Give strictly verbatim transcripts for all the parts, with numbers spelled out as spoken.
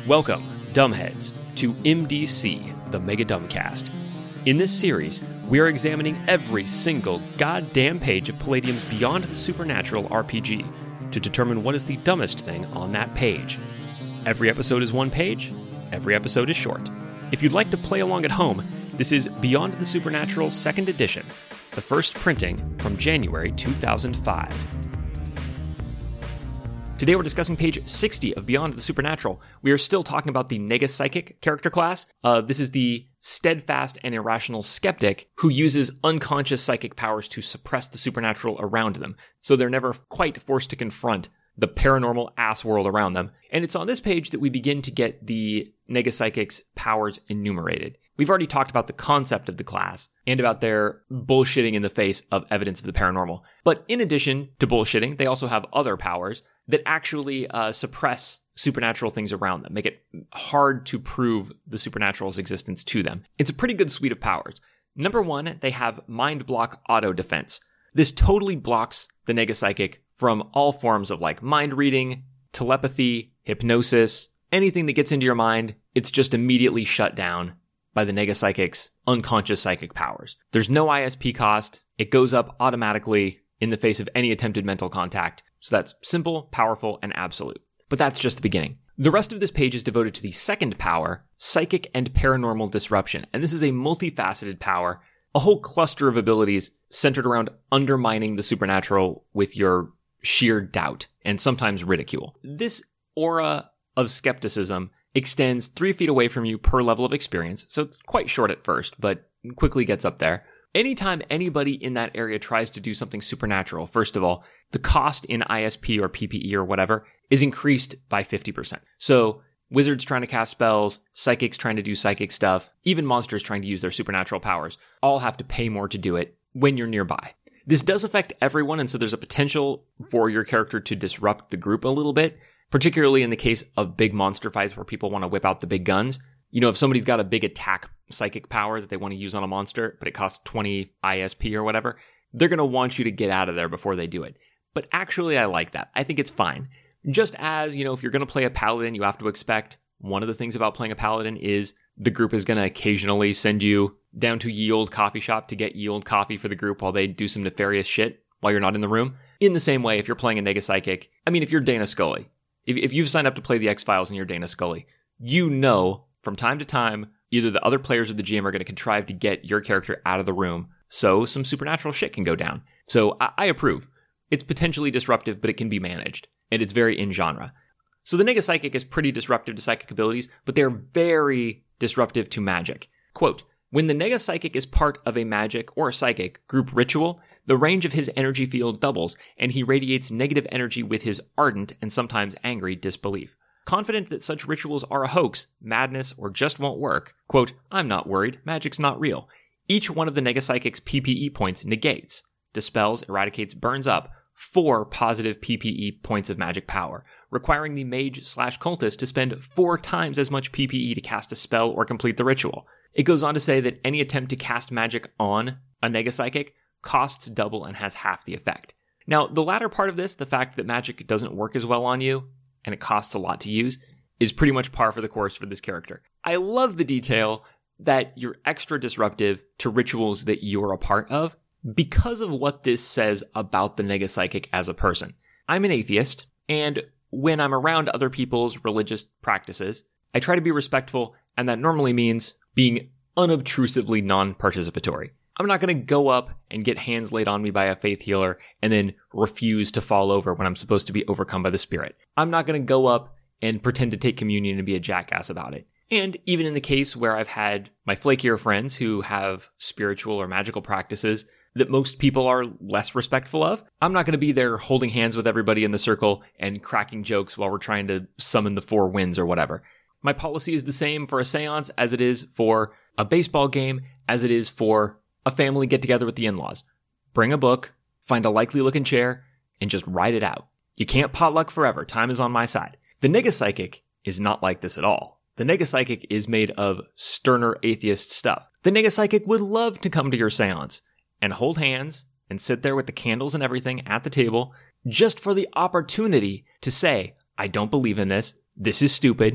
Welcome, dumbheads, to M D C, the Mega Dumbcast. In this series, we are examining every single goddamn page of Palladium's Beyond the Supernatural R P G to determine what is the dumbest thing on that page. Every episode is one page, every episode is short. If you'd like to play along at home, this is Beyond the Supernatural second Edition, the first printing from January two thousand five. Today we're discussing page sixty of Beyond the Supernatural. We are still talking about the Nega-Psychic character class. Uh, this is the steadfast and irrational skeptic who uses unconscious psychic powers to suppress the supernatural around them, so they're never quite forced to confront the paranormal ass world around them. And it's on this page that we begin to get the Nega-Psychic's powers enumerated. We've already talked about the concept of the class and about their bullshitting in the face of evidence of the paranormal. But in addition to bullshitting, they also have other powers that actually uh, suppress supernatural things around them, make it hard to prove the supernatural's existence to them. It's a pretty good suite of powers. Number one, they have Mind Block Auto Defense. This totally blocks the Nega-Psychic from all forms of like mind reading, telepathy, hypnosis, anything that gets into your mind, it's just immediately shut down by the Nega-Psychic's unconscious psychic powers. There's no I S P cost. It goes up automatically in the face of any attempted mental contact. So that's simple, powerful, and absolute. But that's just the beginning. The rest of this page is devoted to the second power, Psychic and Paranormal Disruption. And this is a multifaceted power, a whole cluster of abilities centered around undermining the supernatural with your sheer doubt and sometimes ridicule. This aura of skepticism extends three feet away from you per level of experience, so it's quite short at first, but quickly gets up there. Anytime anybody in that area tries to do something supernatural, first of all, the cost in I S P or P P E or whatever is increased by fifty percent. So wizards trying to cast spells, psychics trying to do psychic stuff, even monsters trying to use their supernatural powers, all have to pay more to do it when you're nearby. This does affect everyone, and so there's a potential for your character to disrupt the group a little bit, particularly in the case of big monster fights where people want to whip out the big guns. You know, if somebody's got a big attack psychic power that they want to use on a monster, but it costs twenty I S P or whatever, they're going to want you to get out of there before they do it. But actually, I like that. I think it's fine. Just as, you know, if you're going to play a paladin, you have to expect one of the things about playing a paladin is the group is going to occasionally send you down to ye olde coffee shop to get ye olde coffee for the group while they do some nefarious shit while you're not in the room. In the same way, if you're playing a Nega-Psychic, I mean, if you're Dana Scully, if, if you've signed up to play the X-Files and you're Dana Scully, you know from time to time, either the other players or the G M are going to contrive to get your character out of the room so some supernatural shit can go down. So I, I approve. It's potentially disruptive, but it can be managed, and it's very in genre. So the Nega-Psychic is pretty disruptive to psychic abilities, but they're very disruptive to magic. Quote, when the Nega-Psychic is part of a magic or a psychic group ritual, the range of his energy field doubles, and he radiates negative energy with his ardent and sometimes angry disbelief. Confident that such rituals are a hoax, madness, or just won't work, quote, I'm not worried, magic's not real. Each one of the Nega-Psychic's P P E points negates, dispels, eradicates, burns up four positive P P E points of magic power, requiring the mage slash cultist to spend four times as much P P E to cast a spell or complete the ritual. It goes on to say that any attempt to cast magic on a Nega-Psychic costs double and has half the effect. Now, the latter part of this, the fact that magic doesn't work as well on you, and it costs a lot to use, is pretty much par for the course for this character. I love the detail that you're extra disruptive to rituals that you're a part of because of what this says about the Nega-Psychic as a person. I'm an atheist, and when I'm around other people's religious practices, I try to be respectful, and that normally means being unobtrusively non-participatory. I'm not going to go up and get hands laid on me by a faith healer and then refuse to fall over when I'm supposed to be overcome by the spirit. I'm not going to go up and pretend to take communion and be a jackass about it. And even in the case where I've had my flakier friends who have spiritual or magical practices that most people are less respectful of, I'm not going to be there holding hands with everybody in the circle and cracking jokes while we're trying to summon the four winds or whatever. My policy is the same for a seance as it is for a baseball game, as it is for a family get-together with the in-laws. Bring a book, find a likely-looking chair, and just ride it out. You can't potluck forever. Time is on my side. The Nega-Psychic is not like this at all. The Nega-Psychic is made of sterner atheist stuff. The Nega-Psychic would love to come to your seance and hold hands and sit there with the candles and everything at the table just for the opportunity to say, I don't believe in this. This is stupid.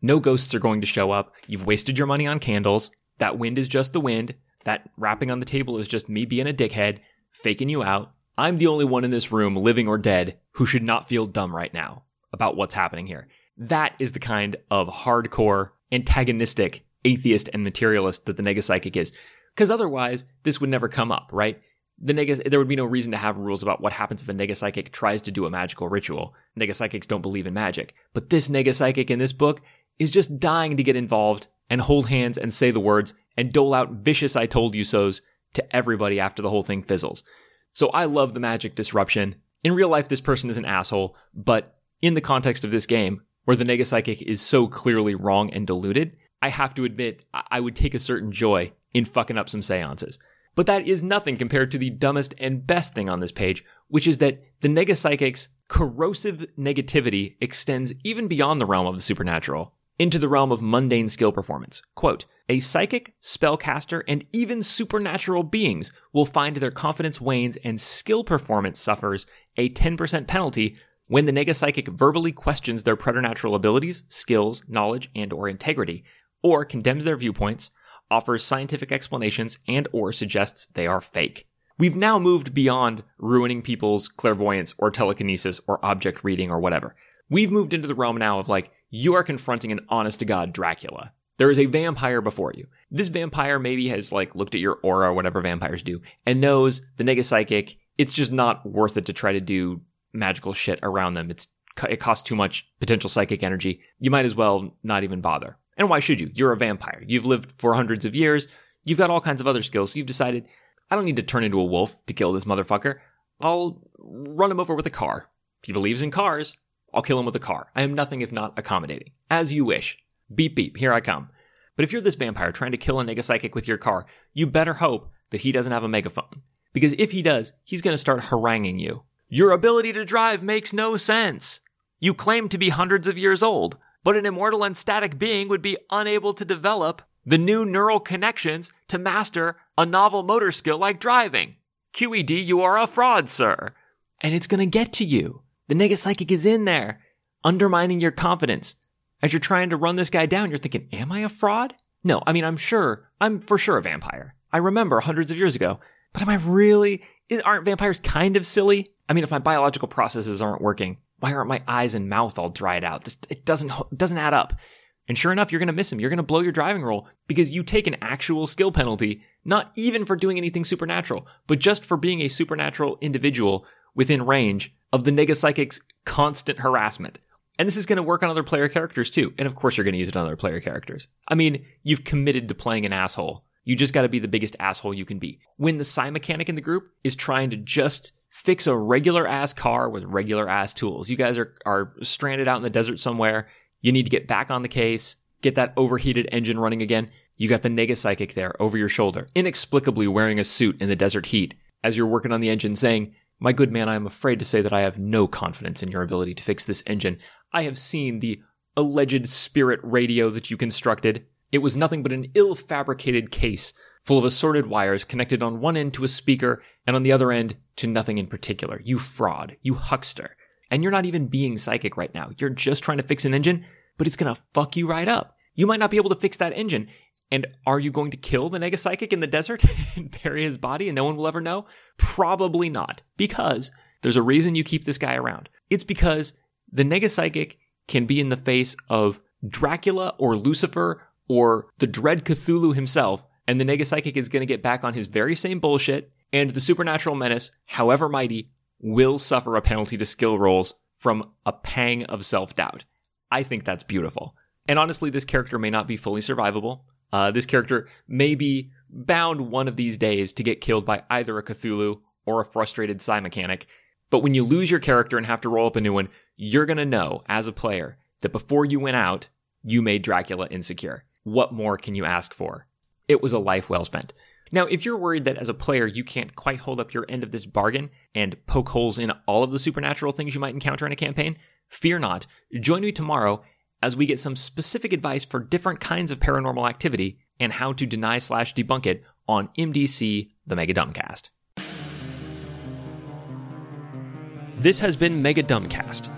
No ghosts are going to show up. You've wasted your money on candles. That wind is just the wind. That rapping on the table is just me being a dickhead, faking you out. I'm the only one in this room, living or dead, who should not feel dumb right now about what's happening here. That is the kind of hardcore, antagonistic atheist and materialist that the Nega Psychic is. Because otherwise, this would never come up, right? The Nega, there would be no reason to have rules about what happens if a Nega Psychic tries to do a magical ritual. Nega Psychics don't believe in magic. But this Nega Psychic in this book is just dying to get involved and hold hands and say the words and dole out vicious I told you so's to everybody after the whole thing fizzles. So I love the magic disruption. In real life, this person is an asshole, but in the context of this game, where the Nega Psychic is so clearly wrong and deluded, I have to admit I would take a certain joy in fucking up some seances. But that is nothing compared to the dumbest and best thing on this page, which is that the Nega Psychic's corrosive negativity extends even beyond the realm of the supernatural into the realm of mundane skill performance. Quote, a psychic, spellcaster, and even supernatural beings will find their confidence wanes and skill performance suffers a ten percent penalty when the Nega Psychic verbally questions their preternatural abilities, skills, knowledge, and or integrity, or condemns their viewpoints, offers scientific explanations, and or suggests they are fake. We've now moved beyond ruining people's clairvoyance or telekinesis or object reading or whatever. We've moved into the realm now of like, you are confronting an honest-to-God Dracula. There is a vampire before you. This vampire maybe has like looked at your aura, whatever vampires do, and knows the Nega Psychic, it's just not worth it to try to do magical shit around them. It's It costs too much potential psychic energy. You might as well not even bother. And why should you? You're a vampire. You've lived for hundreds of years. You've got all kinds of other skills. So you've decided, I don't need to turn into a wolf to kill this motherfucker. I'll run him over with a car. If he believes in cars, I'll kill him with a car. I am nothing if not accommodating. As you wish. Beep beep, here I come. But if you're this vampire trying to kill a Nega Psychic with your car, you better hope that he doesn't have a megaphone. Because if he does, he's going to start haranguing you. Your ability to drive makes no sense. You claim to be hundreds of years old, but an immortal and static being would be unable to develop the new neural connections to master a novel motor skill like driving. Q E D, you are a fraud, sir. And it's going to get to you. The Nega Psychic is in there, undermining your confidence. As you're trying to run this guy down, you're thinking, am I a fraud? No, I mean, I'm sure, I'm for sure a vampire. I remember hundreds of years ago, but am I really, is, aren't vampires kind of silly? I mean, if my biological processes aren't working, why aren't my eyes and mouth all dried out? This, it doesn't, it doesn't add up. And sure enough, you're going to miss him. You're going to blow your driving roll because you take an actual skill penalty, not even for doing anything supernatural, but just for being a supernatural individual within range of the Nega Psychic's constant harassment. And this is going to work on other player characters too. And of course you're going to use it on other player characters. I mean, you've committed to playing an asshole. You just got to be the biggest asshole you can be. When the Psi mechanic in the group is trying to just fix a regular ass car with regular ass tools. You guys are, are stranded out in the desert somewhere. You need to get back on the case, get that overheated engine running again. You got the Nega Psychic there over your shoulder, inexplicably wearing a suit in the desert heat as you're working on the engine saying, my good man, I am afraid to say that I have no confidence in your ability to fix this engine. I have seen the alleged spirit radio that you constructed. It was nothing but an ill-fabricated case full of assorted wires connected on one end to a speaker and on the other end to nothing in particular. You fraud. You huckster. And you're not even being psychic right now. You're just trying to fix an engine, but it's going to fuck you right up. You might not be able to fix that engine. And are you going to kill the Nega Psychic in the desert and bury his body and no one will ever know? Probably not. Because there's a reason you keep this guy around. It's because the Nega Psychic can be in the face of Dracula or Lucifer or the dread Cthulhu himself, and the Nega Psychic is going to get back on his very same bullshit, and the supernatural menace, however mighty, will suffer a penalty to skill rolls from a pang of self-doubt. I think that's beautiful. And honestly, this character may not be fully survivable. Uh, this character may be bound one of these days to get killed by either a Cthulhu or a frustrated Psi mechanic. But when you lose your character and have to roll up a new one, you're going to know, as a player, that before you went out, you made Dracula insecure. What more can you ask for? It was a life well spent. Now, if you're worried that as a player you can't quite hold up your end of this bargain and poke holes in all of the supernatural things you might encounter in a campaign, fear not. Join me tomorrow as we get some specific advice for different kinds of paranormal activity and how to deny slash debunk it on M D C, the Mega Dumbcast. This has been Mega Dumbcast.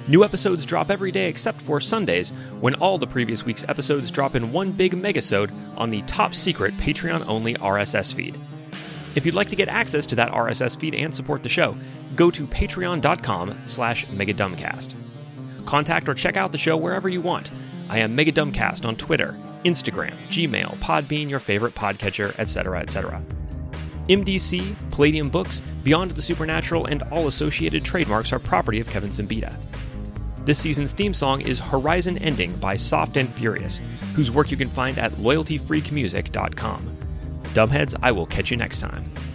New episodes drop every day except for Sundays, when all the previous week's episodes drop in one big megasode on the top-secret Patreon-only R S S feed. If you'd like to get access to that R S S feed and support the show, go to patreon.com slash megadumbcast. Contact or check out the show wherever you want. I am Megadumbcast on Twitter, Instagram, Gmail, Podbean, your favorite podcatcher, et cetera, et cetera. M D C, Palladium Books, Beyond the Supernatural, and all associated trademarks are property of Kevin Simbita. This season's theme song is Horizon Ending by Soft and Furious, whose work you can find at loyalty freak music dot com. Dumbheads, I will catch you next time.